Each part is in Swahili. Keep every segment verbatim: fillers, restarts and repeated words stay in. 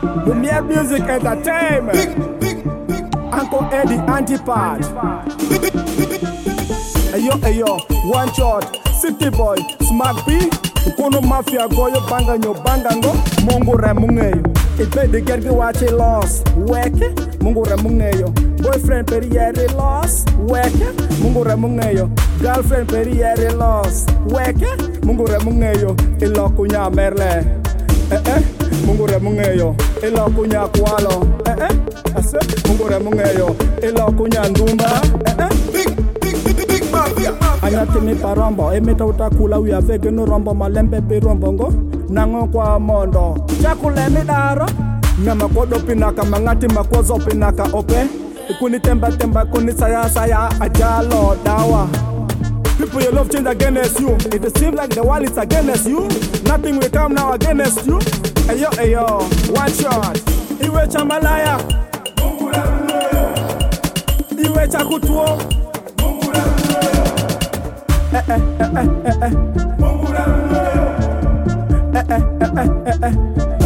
Lumiere Music Entertainment. Uncle Eddie Antipart. Ayo ayo, one shot, City Boy, Smack B. Ukono Mafia goyo banga nyo banga ngo. Mungu remungeyo. Ipe de gergi wache loss. Weke, Mungu remungeyo. Boyfriend periere loss. Weke, Mungu remungeyo. Girlfriend periere loss. Weke, Mungu remungeyo. Ilo kunya merle. Eh eh, Mungu remungeyo. Ilo kunya kwalo. Eh eh, ase, Mungu remungeyo. Ilo kunya ndumba. Eh eh, big, big, big, big mafia. Anyati mi parombo, emita utakula uya vege no rombo malembe pirombo ngo. Nango kwa mondo, chakule mi daro. Nyama kodo pinaka, mangati makozo pinaka ope. Kuni temba temba, kuni saya saya, ajalo dawa. People you love change against you. It seems like the world is against you. Nothing will come now against you. Ayo ayo, one shot. Iwe chamalaya, iwe chakutuo. Eh eh eh eh eh eh. Eh eh eh eh eh.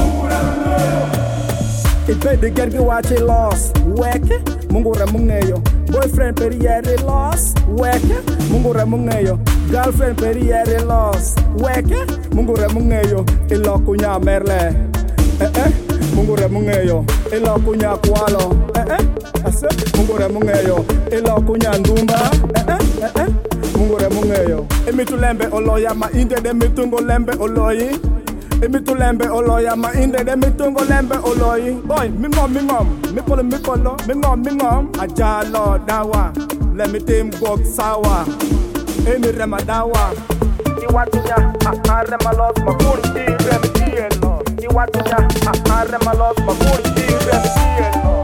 Ipe de gergi wache loss. Weke, Mungu remungeyo. Boyfriend periere loss. Weke, Mungu remungeyo. Girlfriend periere loss. Weke, Mungu remungeyo. Ilo kunya merle. Eh eh, Mungu remungeyo. Ilo kunya kwalo. Eh eh, ase, Mungu remungeyo. Ilo kunya ndumba. Eh eh, eh eh, Mungu remungeyo. Emitulembe oloya ma inde de mitungo lembe oloyi. Emitulembe oloya ma inde de mitungo lembe oloyi. Boy, mi mom, mi mom, mi polo, mi polo, mi mom, mi mom. Ajalo dawa, let me team go sawa. Emi rema dawa. Iwatunya, ah rema los makunti rema tielo. Iwatunya, ah rema los makunti rema tielo.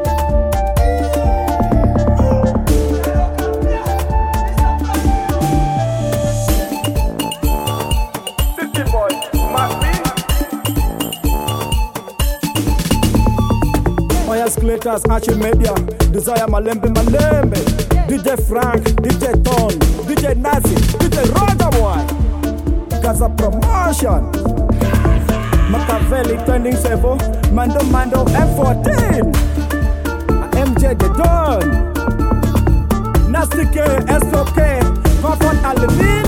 City Boy, Smack B. Oya escalators, Archie Media, Desire Malembe Malembe, D J Frank, D J Ton, D J Nazi, D J Roger Boy, Gaza Promotion, Machiavelli Trending Sevo, Mando Mando F fourteen, M J The Don, Nasty K, S O K, Comfort Alumin.